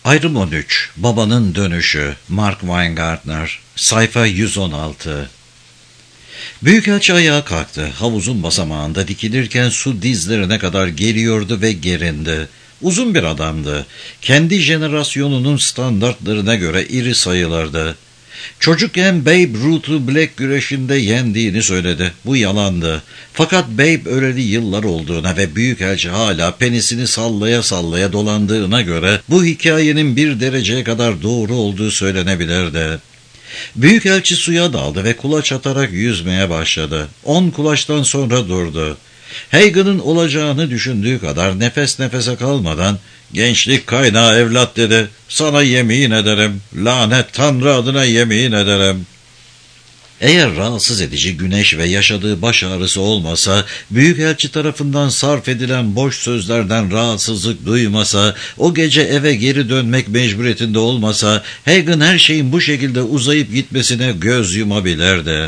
Ayrım 13. Babanın Dönüşü. Mark Weingartner. Sayfa 116. Büyükelçi ayağa kalktı. Havuzun basamağında dikilirken su dizlerine kadar geliyordu ve gerindi. Uzun bir adamdı. Kendi jenerasyonunun standartlarına göre iri sayılırdı. Çocukken Babe Ruth'u bilek güreşinde yendiğini söyledi. Bu yalandı. Fakat Babe öleli yıllar olduğuna ve büyükelçi hala penisini sallaya sallaya dolandığına göre bu hikayenin bir dereceye kadar doğru olduğu söylenebilirdi. Büyükelçi suya daldı ve kulaç atarak yüzmeye başladı. 10 kulaçtan sonra durdu. Hagen'ın olacağını düşündüğü kadar nefes nefese kalmadan "Gençlik kaynağı evlat" dedi. "Sana yemin ederim, lanet Tanrı adına yemin ederim." Eğer rahatsız edici güneş ve yaşadığı baş ağrısı olmasa, büyükelçi tarafından sarf edilen boş sözlerden rahatsızlık duymasa, o gece eve geri dönmek mecburiyetinde olmasa, Hagen her şeyin bu şekilde uzayıp gitmesine göz yumabilirdi.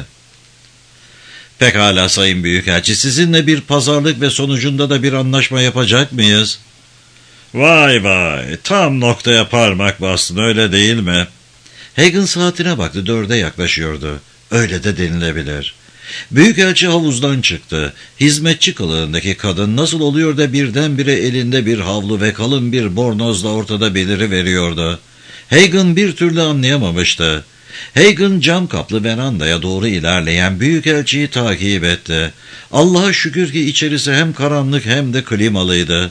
"Pekala Sayın Büyükelçi, sizinle bir pazarlık ve sonucunda da bir anlaşma yapacak mıyız?" "Vay vay, tam noktaya parmak bastın, öyle değil mi?" Hagen saatine baktı, 4'e yaklaşıyordu. Öyle de denilebilir. Büyükelçi havuzdan çıktı. Hizmetçi kılığındaki kadın nasıl oluyor da birdenbire elinde bir havlu ve kalın bir bornozla ortada beliriveriyordu. Hagen bir türlü anlayamamıştı. Hagen cam kaplı verandaya doğru ilerleyen büyükelçiyi takip etti. Allah'a şükür ki içerisi hem karanlık hem de klimalıydı.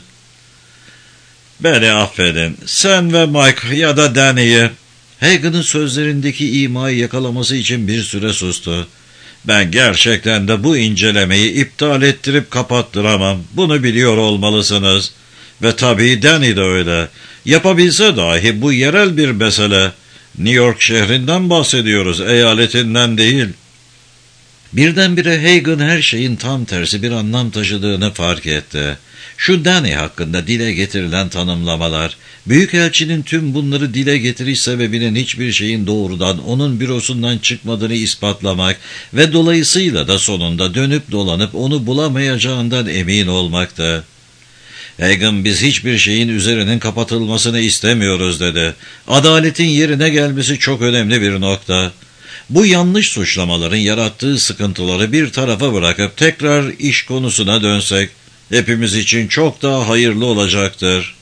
"Beni affedin, sen ve Mike ya da Danny'yi..." Hagen'ın sözlerindeki imayı yakalaması için bir süre sustu. "Ben gerçekten de bu incelemeyi iptal ettirip kapattıramam. Bunu biliyor olmalısınız. Ve tabii Danny de öyle. Yapabilse dahi bu yerel bir mesele. New York şehrinden bahsediyoruz, eyaletinden değil." Birdenbire Hagen her şeyin tam tersi bir anlam taşıdığını fark etti. Şu Danny hakkında dile getirilen tanımlamalar, büyükelçinin tüm bunları dile getiriş sebebinin hiçbir şeyin doğrudan onun bürosundan çıkmadığını ispatlamak ve dolayısıyla da sonunda dönüp dolanıp onu bulamayacağından emin olmaktı. Hagen, "Biz hiçbir şeyin üzerinin kapatılmasını istemiyoruz" dedi. "Adaletin yerine gelmesi çok önemli bir nokta. Bu yanlış suçlamaların yarattığı sıkıntıları bir tarafa bırakıp tekrar iş konusuna dönsek hepimiz için çok daha hayırlı olacaktır."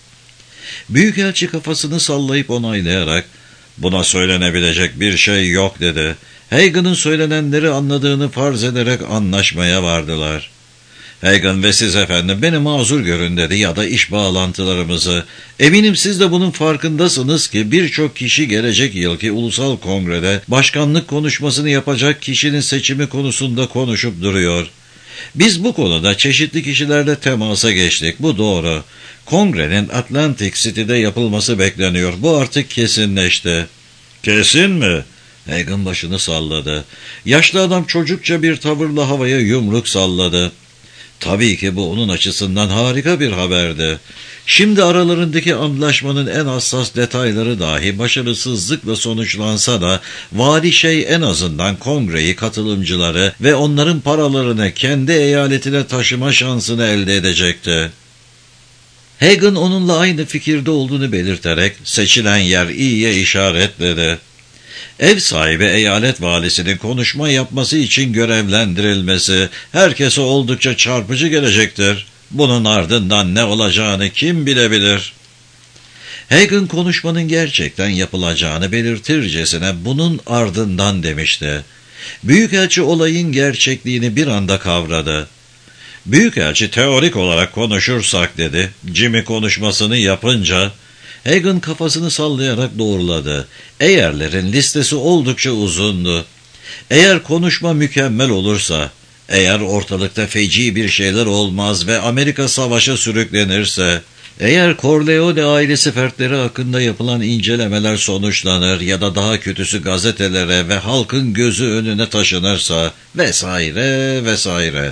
Büyükelçi kafasını sallayıp onaylayarak "Buna söylenebilecek bir şey yok" dedi. Hagen'ın söylenenleri anladığını farz ederek anlaşmaya vardılar. "Hagen ve siz efendim beni mazur görün" dedi, "ya da iş bağlantılarımızı. Eminim siz de bunun farkındasınız ki birçok kişi gelecek yılki ulusal kongrede başkanlık konuşmasını yapacak kişinin seçimi konusunda konuşup duruyor. Biz bu konuda çeşitli kişilerle temasa geçtik, bu doğru. Kongrenin Atlantic City'de yapılması bekleniyor, bu artık kesinleşti." "Kesin mi?" Hagen başını salladı. Yaşlı adam çocukça bir tavırla havaya yumruk salladı. Tabii ki bu onun açısından harika bir haberdi. Şimdi aralarındaki anlaşmanın en hassas detayları dahi başarısızlıkla sonuçlansa da vali şey en azından kongreyi, katılımcıları ve onların paralarını kendi eyaletine taşıma şansını elde edecekti. Hagen onunla aynı fikirde olduğunu belirterek seçilen yer iyiye işaretledi. Ev sahibi eyalet valisinin konuşma yapması için görevlendirilmesi herkese oldukça çarpıcı gelecektir. Bunun ardından ne olacağını kim bilebilir? Hagen konuşmanın gerçekten yapılacağını belirtircesine "bunun ardından" demişti. Büyükelçi olayın gerçekliğini bir anda kavradı. "Büyükelçi teorik olarak konuşursak" dedi. Jimmy konuşmasını yapınca Hagen kafasını sallayarak doğruladı. Eğerlerin listesi oldukça uzundu. Eğer konuşma mükemmel olursa, eğer ortalıkta feci bir şeyler olmaz ve Amerika savaşa sürüklenirse, eğer Corleone ailesi fertleri hakkında yapılan incelemeler sonuçlanır ya da daha kötüsü gazetelere ve halkın gözü önüne taşınırsa vesaire vesaire.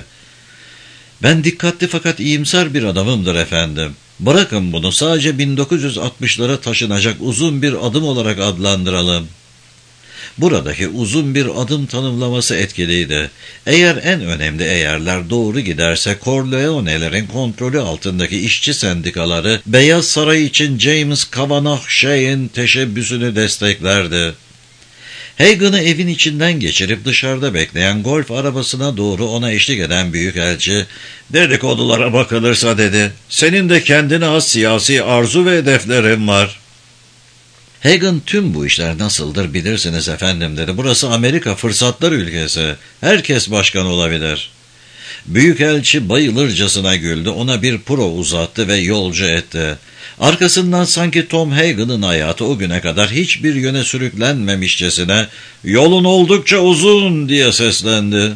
"Ben dikkatli fakat iyimser bir adamımdır efendim. Bırakın bunu sadece 1960'lara taşınacak uzun bir adım olarak adlandıralım. Buradaki uzun bir adım tanımlaması etkiliydi. Eğer en önemli eğerler doğru giderse Corleone'lerin kontrolü altındaki işçi sendikaları Beyaz Saray için James Kavanaugh Shay'in teşebbüsünü desteklerdi. Hagan'ı evin içinden geçirip dışarıda bekleyen golf arabasına doğru ona eşlik eden büyükelçi, "Dedikodulara bakılırsa," dedi, "senin de kendine has siyasi arzu ve hedeflerin var." Hagan, "Tüm bu işler nasıldır bilirsiniz efendim," dedi. "Burası Amerika fırsatlar ülkesi. Herkes başkan olabilir." Büyükelçi bayılırcasına güldü, ona bir puro uzattı ve yolcu etti. Arkasından sanki Tom Hagan'ın hayatı o güne kadar hiçbir yöne sürüklenmemişçesine "Yolun oldukça uzun," diye seslendi.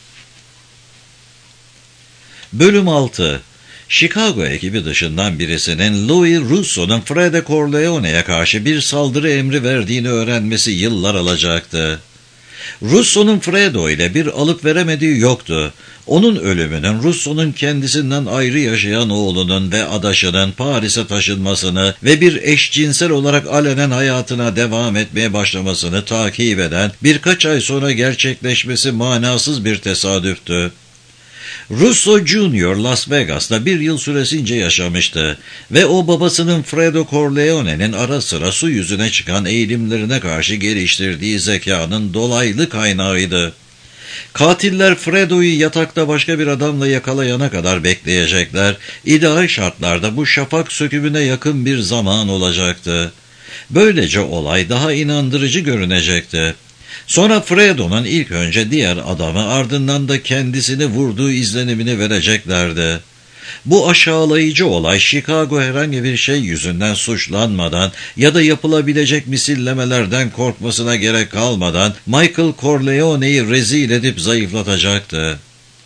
Bölüm 6. Chicago ekibi dışından birisinin Louis Russo'nun Fredo Corleone'ye karşı bir saldırı emri verdiğini öğrenmesi yıllar alacaktı. Russo'nun Fredo ile bir alıp veremediği yoktu. Onun ölümünün Russo'nun kendisinden ayrı yaşayan oğlunun ve adaşının Paris'e taşınmasını ve bir eşcinsel olarak alenen hayatına devam etmeye başlamasını takip eden birkaç ay sonra gerçekleşmesi manasız bir tesadüftü. Russo Jr. Las Vegas'ta bir yıl süresince yaşamıştı ve o babasının Fredo Corleone'nin ara sıra su yüzüne çıkan eğilimlerine karşı geliştirdiği zekanın dolaylı kaynağıydı. Katiller Fredo'yu yatakta başka bir adamla yakalayana kadar bekleyecekler. İdeal şartlarda bu şafak sökümüne yakın bir zaman olacaktı. Böylece olay daha inandırıcı görünecekti. Sonra Fredo'nun ilk önce diğer adamı, ardından da kendisini vurduğu izlenimini vereceklerdi. Bu aşağılayıcı olay Chicago herhangi bir şey yüzünden suçlanmadan ya da yapılabilecek misillemelerden korkmasına gerek kalmadan Michael Corleone'yi rezil edip zayıflatacaktı.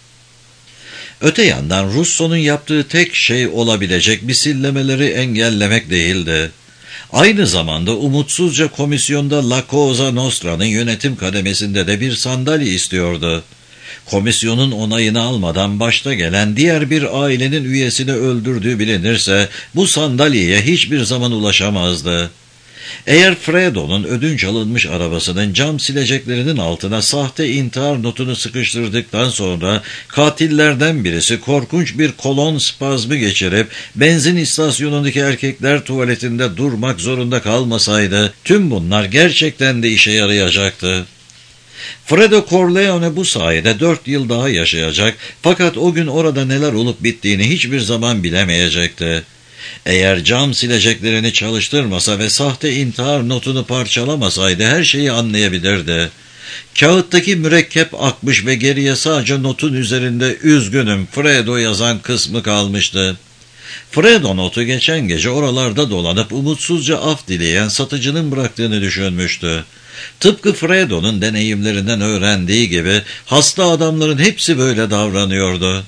Öte yandan Russo'nun yaptığı tek şey olabilecek misillemeleri engellemek değildi. Aynı zamanda umutsuzca komisyonda La Cosa Nostra'nın yönetim kademesinde de bir sandalye istiyordu. Komisyonun onayını almadan başta gelen diğer bir ailenin üyesini öldürdüğü bilinirse bu sandalyeye hiçbir zaman ulaşamazdı. Eğer Fredo'nun ödünç alınmış arabasının cam sileceklerinin altına sahte intihar notunu sıkıştırdıktan sonra katillerden birisi korkunç bir kolon spazmı geçirip benzin istasyonundaki erkekler tuvaletinde durmak zorunda kalmasaydı tüm bunlar gerçekten de işe yarayacaktı. Fredo Corleone bu sayede 4 yıl daha yaşayacak, fakat o gün orada neler olup bittiğini hiçbir zaman bilemeyecekti. Eğer cam sileceklerini çalıştırmasa ve sahte intihar notunu parçalamasaydı her şeyi anlayabilirdi. Kağıttaki mürekkep akmış ve geriye sadece notun üzerinde "Üzgünüm, Fredo" yazan kısmı kalmıştı. Fredo notu geçen gece oralarda dolanıp umutsuzca af dileyen satıcının bıraktığını düşünmüştü. Tıpkı Fredo'nun deneyimlerinden öğrendiği gibi hasta adamların hepsi böyle davranıyordu.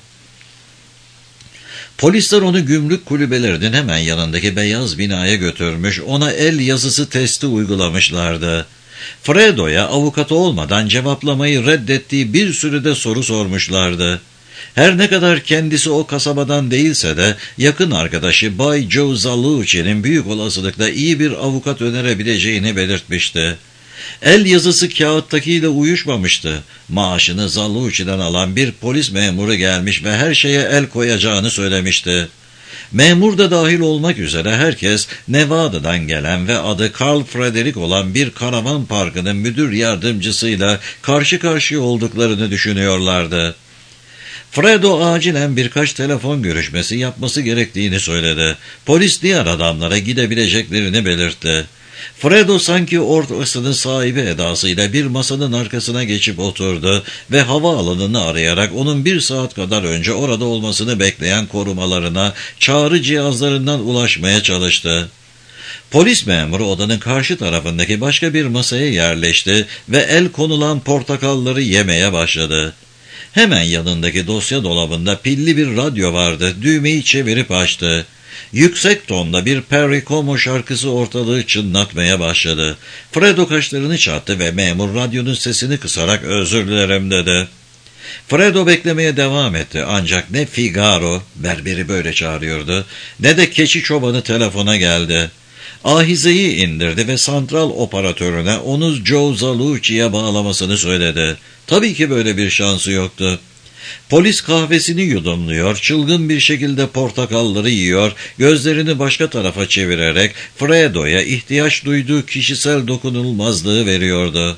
Polisler onu gümrük kulübelerinin hemen yanındaki beyaz binaya götürmüş, ona el yazısı testi uygulamışlardı. Fredo'ya avukatı olmadan cevaplamayı reddettiği bir sürü de soru sormuşlardı. Her ne kadar kendisi o kasabadan değilse de yakın arkadaşı Bay Joe Zalucci'nin büyük olasılıkla iyi bir avukat önerebileceğini belirtmişti. El yazısı kağıttakiyle uyuşmamıştı. Maaşını Zalucci'den alan bir polis memuru gelmiş ve her şeye el koyacağını söylemişti. Memur da dahil olmak üzere herkes Nevada'dan gelen ve adı Carl Frederick olan bir karavan parkının müdür yardımcısıyla karşı karşıya olduklarını düşünüyorlardı. Fredo acilen birkaç telefon görüşmesi yapması gerektiğini söyledi. Polis diğer adamlara gidebileceklerini belirtti. Fredo sanki ortasının sahibi edasıyla bir masanın arkasına geçip oturdu ve havaalanını arayarak onun 1 saat kadar önce orada olmasını bekleyen korumalarına çağrı cihazlarından ulaşmaya çalıştı. Polis memuru odanın karşı tarafındaki başka bir masaya yerleşti ve el konulan portakalları yemeye başladı. Hemen yanındaki dosya dolabında pilli bir radyo vardı. Düğmeyi çevirip açtı. Yüksek tonda bir Perry Como şarkısı ortalığı çınlatmaya başladı. Fredo kaşlarını çattı ve memur radyonun sesini kısarak "Özür dilerim" dedi. Fredo beklemeye devam etti, ancak ne Figaro, berberi böyle çağırıyordu, ne de keçi çobanı telefona geldi. Ahizeyi indirdi ve santral operatörüne onu Joe Zalucci'ye bağlamasını söyledi. Tabii ki böyle bir şansı yoktu. Polis kahvesini yudumluyor, çılgın bir şekilde portakalları yiyor, gözlerini başka tarafa çevirerek Fredo'ya ihtiyaç duyduğu kişisel dokunulmazlığı veriyordu.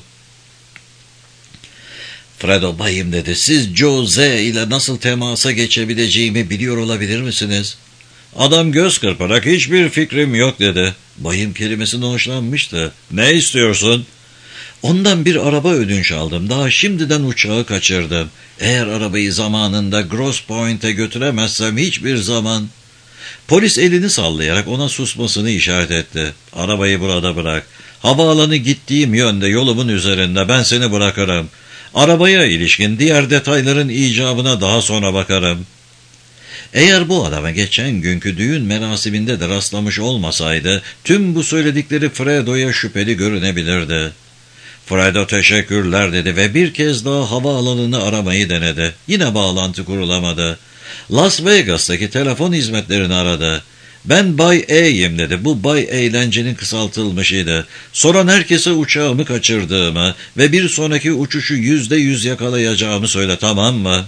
Fredo, bayım dedi, siz Joe Z ile nasıl temasa geçebileceğimi biliyor olabilir misiniz? Adam göz kırparak hiçbir fikrim yok dedi. Bayım kelimesine hoşlanmıştı. Ne istiyorsun? Ondan bir araba ödünç aldım. Daha şimdiden uçağı kaçırdım. Eğer arabayı zamanında Grosse Pointe'e götüremezsem hiçbir zaman... Polis elini sallayarak ona susmasını işaret etti. Arabayı burada bırak. Havaalanı gittiğim yönde yolumun üzerinde, ben seni bırakırım. Arabaya ilişkin diğer detayların icabına daha sonra bakarım. Eğer bu adama geçen günkü düğün merasiminde de rastlamış olmasaydı, tüm bu söyledikleri Fredo'ya şüpheli görünebilirdi. Fredo teşekkürler dedi ve bir kez daha havaalanını aramayı denedi. Yine bağlantı kurulamadı. Las Vegas'taki telefon hizmetlerini aradı. Ben Bay E'yim dedi. Bu Bay Eğlence'nin kısaltılmışıydı. Soran herkese uçağımı kaçırdığımı ve bir sonraki uçuşu %100 yakalayacağımı söyle, tamam mı?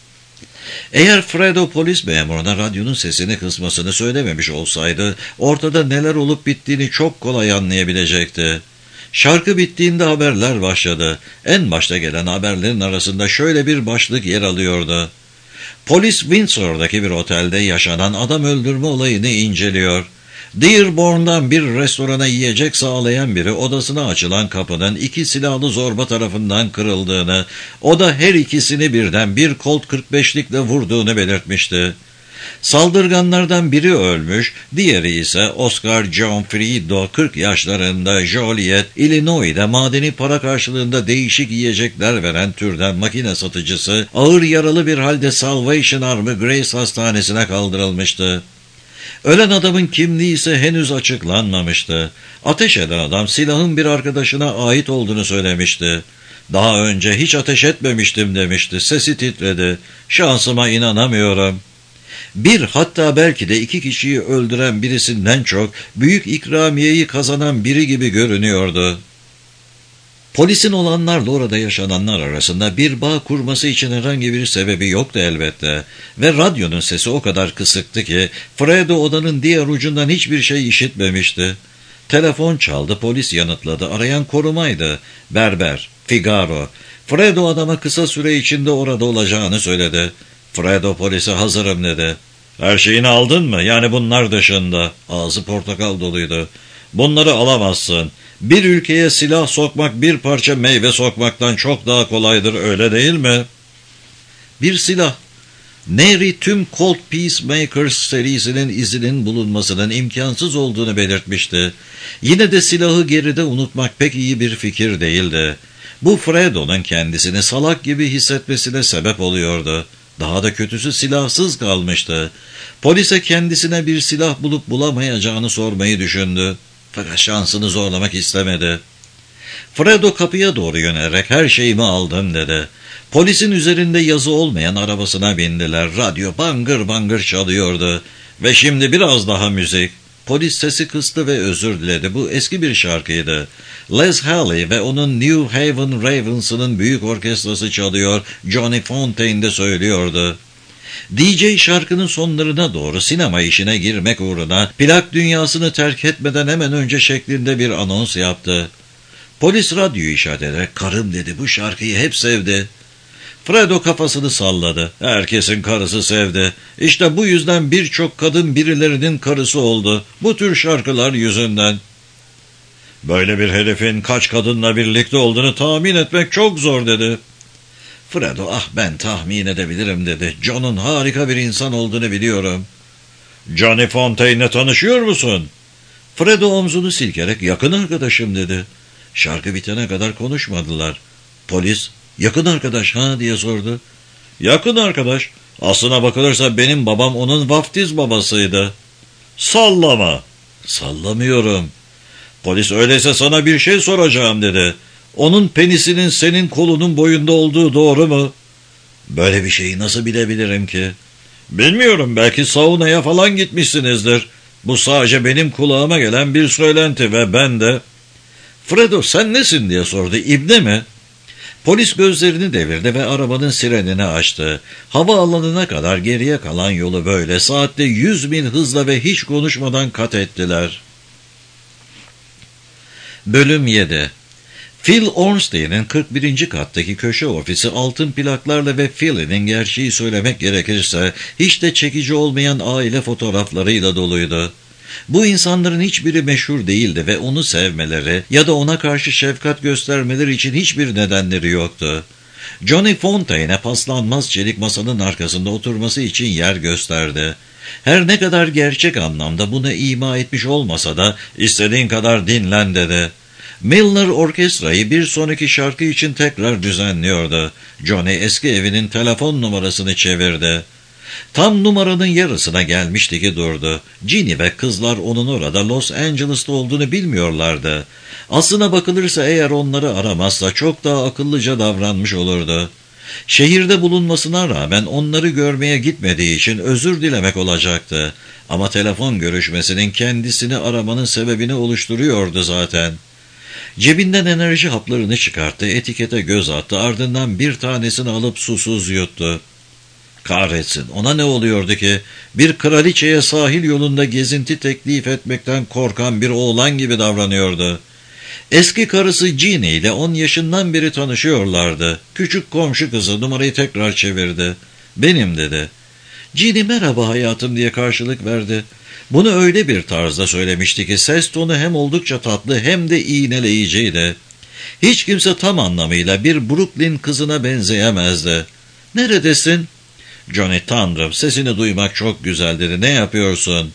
Eğer Fredo polis memuruna radyonun sesini kısmasını söylememiş olsaydı, ortada neler olup bittiğini çok kolay anlayabilecekti. Şarkı bittiğinde haberler başladı. En başta gelen haberlerin arasında şöyle bir başlık yer alıyordu. Polis Windsor'daki bir otelde yaşanan adam öldürme olayını inceliyor. Dearborn'dan bir restorana yiyecek sağlayan biri odasına açılan kapının 2 silahlı zorba tarafından kırıldığını, o da her ikisini birden bir Colt 45'likle vurduğunu belirtmişti. Saldırganlardan biri ölmüş, diğeri ise Oscar John Frido, 40 yaşlarında, Joliet, Illinois'da madeni para karşılığında değişik yiyecekler veren türden makine satıcısı, ağır yaralı bir halde Salvation Army Grace Hastanesi'ne kaldırılmıştı. Ölen adamın kimliği ise henüz açıklanmamıştı. Ateş eden adam silahın bir arkadaşına ait olduğunu söylemişti. Daha önce hiç ateş etmemiştim demişti. Sesi titredi. Şansıma inanamıyorum. Bir, hatta belki de 2 kişiyi öldüren birisinden çok büyük ikramiyeyi kazanan biri gibi görünüyordu. Polisin olanlarla orada yaşananlar arasında bir bağ kurması için herhangi bir sebebi yoktu elbette. Ve radyonun sesi o kadar kısıktı ki Fredo odanın diğer ucundan hiçbir şey işitmemişti. Telefon çaldı, polis yanıtladı. Arayan korumaydı. Berber, Figaro. Fredo adama kısa süre içinde orada olacağını söyledi. Fredo polise hazırım dedi. Her şeyini aldın mı? Yani bunlar dışında. Ağzı portakal doluydu. Bunları alamazsın. Bir ülkeye silah sokmak bir parça meyve sokmaktan çok daha kolaydır, öyle değil mi? Bir silah. Neri tüm Colt Peacemakers serisinin izinin bulunmasının imkansız olduğunu belirtmişti. Yine de silahı geride unutmak pek iyi bir fikir değildi. Bu Fredo'nun kendisini salak gibi hissetmesine sebep oluyordu. Daha da kötüsü silahsız kalmıştı. Polise kendisine bir silah bulup bulamayacağını sormayı düşündü. Fakat şansını zorlamak istemedi. Fredo kapıya doğru yönelerek her şeyimi aldım dedi. Polisin üzerinde yazı olmayan arabasına bindiler. Radyo bangır bangır çalıyordu. Ve şimdi biraz daha müzik. Polis sesi kıstı ve özür diledi. Bu eski bir şarkıydı. Les Haley ve onun New Haven Ravens'ının büyük orkestrası çalıyor. Johnny Fontaine de söylüyordu. DJ şarkının sonlarına doğru sinema işine girmek uğruna plak dünyasını terk etmeden hemen önce şeklinde bir anons yaptı. Polis radyoyu işaret ederek karım dedi, bu şarkıyı hep sevdi. Fredo kafasını salladı. Herkesin karısı sevdi. İşte bu yüzden birçok kadın birilerinin karısı oldu. Bu tür şarkılar yüzünden. Böyle bir herifin kaç kadınla birlikte olduğunu tahmin etmek çok zor dedi. Fredo, ah ben tahmin edebilirim dedi. John'un harika bir insan olduğunu biliyorum. Johnny Fontaine'le tanışıyor musun? Fredo omzunu silkerek yakın arkadaşım dedi. Şarkı bitene kadar konuşmadılar. Polis, yakın arkadaş ha diye sordu. Yakın arkadaş. Aslına bakılırsa benim babam onun vaftiz babasıydı. Sallama. Sallamıyorum. Polis, öyleyse sana bir şey soracağım dedi. Onun penisinin senin kolunun boyunda olduğu doğru mu? Böyle bir şeyi nasıl bilebilirim ki? Bilmiyorum, belki saunaya falan gitmişsinizdir. Bu sadece benim kulağıma gelen bir söylenti ve ben de... Fredo sen nesin diye sordu. İbne mi? Polis gözlerini devirdi ve arabanın sirenini açtı. Havaalanına kadar geriye kalan yolu böyle saatte 100 mil hızla ve hiç konuşmadan kat ettiler. Bölüm 7. Phil Ornstein'in 41. kattaki köşe ofisi altın plaklarla ve Phil'in gerçeği söylemek gerekirse hiç de çekici olmayan aile fotoğraflarıyla doluydu. Bu insanların hiçbiri meşhur değildi ve onu sevmeleri ya da ona karşı şefkat göstermeleri için hiçbir nedenleri yoktu. Johnny Fontaine'e paslanmaz çelik masanın arkasında oturması için yer gösterdi. Her ne kadar gerçek anlamda bunu ima etmiş olmasa da istediğin kadar dinlen dedi. Milner orkestrayı bir sonraki şarkı için tekrar düzenliyordu. Johnny eski evinin telefon numarasını çevirdi. Tam numaranın yarısına gelmişti ki durdu. Ginny ve kızlar onun orada Los Angeles'ta olduğunu bilmiyorlardı. Aslına bakılırsa eğer onları aramazsa çok daha akıllıca davranmış olurdu. Şehirde bulunmasına rağmen onları görmeye gitmediği için özür dilemek olacaktı. Ama telefon görüşmesinin kendisini aramanın sebebini oluşturuyordu zaten. Cebinden enerji haplarını çıkarttı, etikete göz attı, ardından bir tanesini alıp susuz yuttu. Kahretsin, ona ne oluyordu ki? Bir kraliçeye sahil yolunda gezinti teklif etmekten korkan bir oğlan gibi davranıyordu. Eski karısı Ginny ile 10 yaşından beri tanışıyorlardı. Küçük komşu kızı numarayı tekrar çevirdi. Benim dedi. Ginny merhaba hayatım diye karşılık verdi. Bunu öyle bir tarzda söylemişti ki ses tonu hem oldukça tatlı hem de iğneleyiciydi. Hiç kimse tam anlamıyla bir Brooklyn kızına benzeyemezdi. Neredesin? Johnny Tanrım sesini duymak çok güzel dedi. Ne yapıyorsun?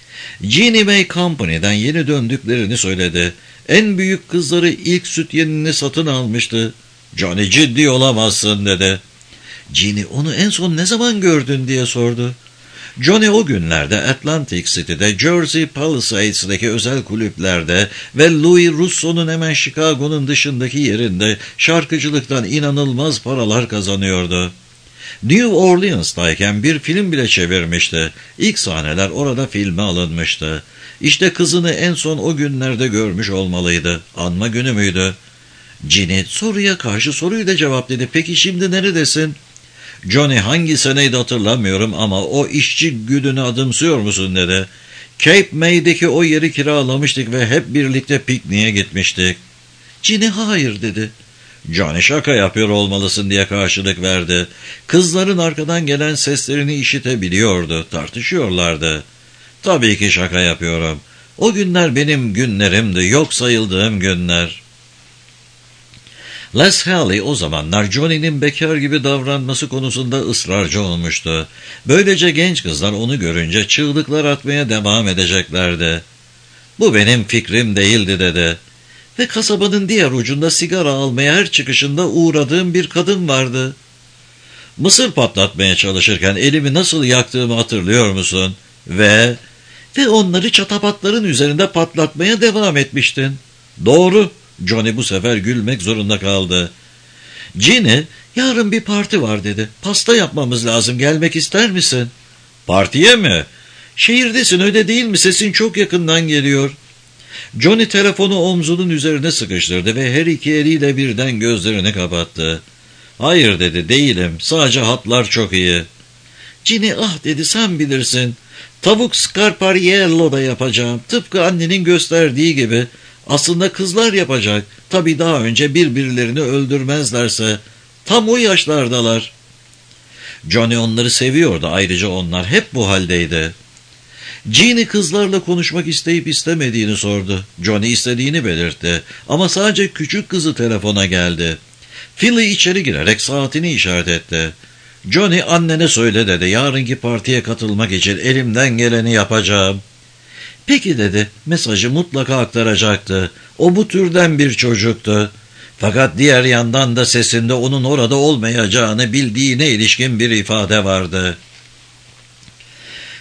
Ginny May Company'den yeni döndüklerini söyledi. En büyük kızları ilk süt yenini satın almıştı. Johnny ciddi olamazsın dedi. Ginny onu en son ne zaman gördün diye sordu. Johnny o günlerde Atlantic City'de, Jersey Palisades'deki özel kulüplerde ve Louis Russo'nun hemen Chicago'nun dışındaki yerinde şarkıcılıktan inanılmaz paralar kazanıyordu. New Orleans'tayken bir film bile çevirmişti. İlk sahneler orada filme alınmıştı. İşte kızını en son o günlerde görmüş olmalıydı. Anma günü müydü? Ginny soruya karşı soruyu da cevap dedi. Peki şimdi neredesin? Johnny hangi seneydi hatırlamıyorum ama o işçi gününü adımsıyor musun dedi. Cape May'deki o yeri kiralamıştık ve hep birlikte pikniğe gitmiştik. Ginny hayır dedi. Johnny şaka yapıyor olmalısın diye karşılık verdi. Kızların arkadan gelen seslerini işitebiliyordu. Tartışıyorlardı. Tabii ki şaka yapıyorum. O günler benim günlerimdi. Yok sayıldığım günler. Les Haley o zamanlar Johnny'nin bekar gibi davranması konusunda ısrarcı olmuştu. Böylece genç kızlar onu görünce çığlıklar atmaya devam edeceklerdi. Bu benim fikrim değildi dedi. Ve kasabanın diğer ucunda sigara almaya her çıkışında uğradığım bir kadın vardı. Mısır patlatmaya çalışırken elimi nasıl yaktığımı hatırlıyor musun? Ve onları çatapatların üzerinde patlatmaya devam etmiştin. Doğru. Johnny bu sefer gülmek zorunda kaldı. Ginny, yarın bir parti var dedi. Pasta yapmamız lazım, gelmek ister misin? Partiye mi? Şehirdesin öyle değil mi? Sesin çok yakından geliyor. Johnny telefonu omzunun üzerine sıkıştırdı ve her iki eliyle birden gözlerini kapattı. Hayır dedi, değilim. Sadece hatlar çok iyi. Ginny ah dedi, sen bilirsin. Tavuk scarpariello da yapacağım. Tıpkı annenin gösterdiği gibi. Aslında kızlar yapacak. Tabii daha önce birbirlerini öldürmezlerse. Tam o yaşlardalar. Johnny onları seviyordu. Ayrıca onlar hep bu haldeydi. Ginny kızlarla konuşmak isteyip istemediğini sordu. Johnny istediğini belirtti. Ama sadece küçük kızı telefona geldi. Philly içeri girerek saatini işaret etti. Johnny annene söyle dedi. Yarınki partiye katılmak için elimden geleni yapacağım. Peki dedi. Mesajı mutlaka aktaracaktı. O bu türden bir çocuktu. Fakat diğer yandan da sesinde onun orada olmayacağını bildiğine ilişkin bir ifade vardı.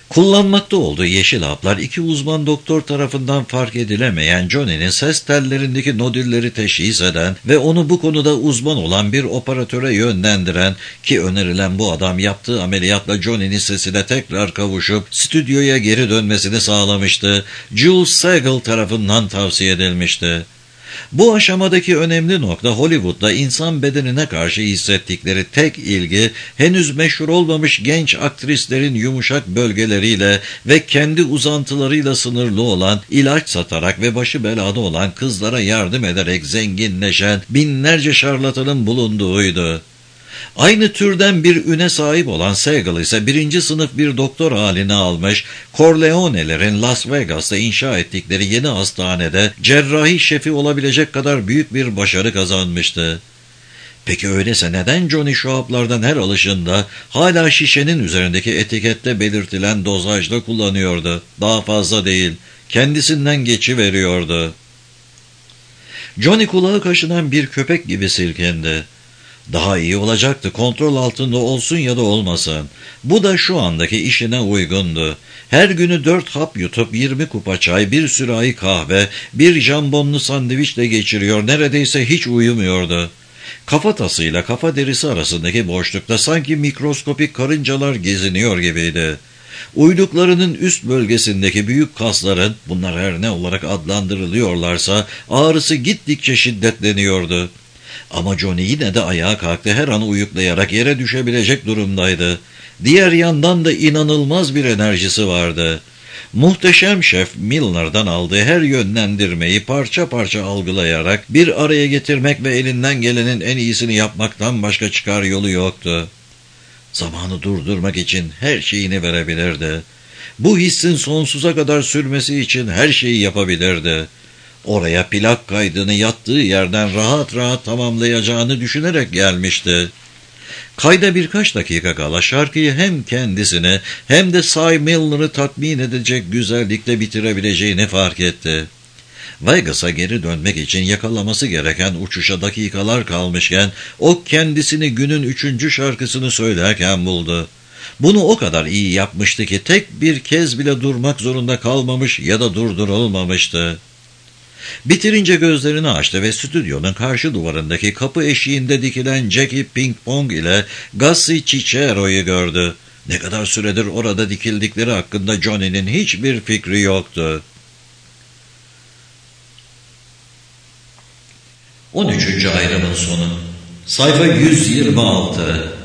Kullanmakta olduğu yeşil haplar iki uzman doktor tarafından fark edilemeyen Johnny'nin ses tellerindeki nodülleri teşhis eden ve onu bu konuda uzman olan bir operatöre yönlendiren, ki önerilen bu adam yaptığı ameliyatla Johnny'nin sesine tekrar kavuşup stüdyoya geri dönmesini sağlamıştı. Jules Sagal tarafından tavsiye edilmişti. Bu aşamadaki önemli nokta, Hollywood'da insan bedenine karşı hissettikleri tek ilgi, henüz meşhur olmamış genç aktrislerin yumuşak bölgeleriyle ve kendi uzantılarıyla sınırlı olan, ilaç satarak ve başı belada olan kızlara yardım ederek zenginleşen binlerce şarlatanın bulunduğuydu. Aynı türden bir üne sahip olan Sagal ise birinci sınıf bir doktor halini almış, Corleone'lerin Las Vegas'ta inşa ettikleri yeni hastanede cerrahi şefi olabilecek kadar büyük bir başarı kazanmıştı. Peki öyleyse neden Johnny şu haplardan her alışında hala şişenin üzerindeki etikette belirtilen dozajda kullanıyordu? Daha fazla değil, kendisinden geçiveriyordu. Johnny kulağı kaşınan bir köpek gibi silkindi. Daha iyi olacaktı, kontrol altında olsun ya da olmasın. Bu da şu andaki işine uygundu. Her günü 4 hap yutup 20 kupa çay, bir sürahi kahve, bir jambonlu sandviçle geçiriyor, neredeyse hiç uyumuyordu. Kafatasıyla kafa derisi arasındaki boşlukta sanki mikroskopik karıncalar geziniyor gibiydi. Uyluklarının üst bölgesindeki büyük kasların, bunlar her ne olarak adlandırılıyorlarsa, ağrısı gittikçe şiddetleniyordu. Ama Johnny yine de ayağa kalktı, her an uyuklayarak yere düşebilecek durumdaydı. Diğer yandan da inanılmaz bir enerjisi vardı. Muhteşem şef Milner'dan aldığı her yönlendirmeyi parça parça algılayarak bir araya getirmek ve elinden gelenin en iyisini yapmaktan başka çıkar yolu yoktu. Zamanı durdurmak için her şeyini verebilirdi. Bu hissin sonsuza kadar sürmesi için her şeyi yapabilirdi. Oraya plak kaydını yattığı yerden rahat rahat tamamlayacağını düşünerek gelmişti. Kayda birkaç dakika kala şarkıyı hem kendisine hem de Cy Milner'ı tatmin edecek güzellikle bitirebileceğini fark etti. Vegas'a geri dönmek için yakalaması gereken uçuşa dakikalar kalmışken o kendisini günün 3. şarkısını söylerken buldu. Bunu o kadar iyi yapmıştı ki tek bir kez bile durmak zorunda kalmamış ya da durdurulmamıştı. Bitirince gözlerini açtı ve stüdyonun karşı duvarındaki kapı eşiğinde dikilen Jackie Ping-Pong ile Gussie Cicero'yu gördü. Ne kadar süredir orada dikildikleri hakkında Johnny'nin hiçbir fikri yoktu. 13. ayrımın sonu. Sayfa 126.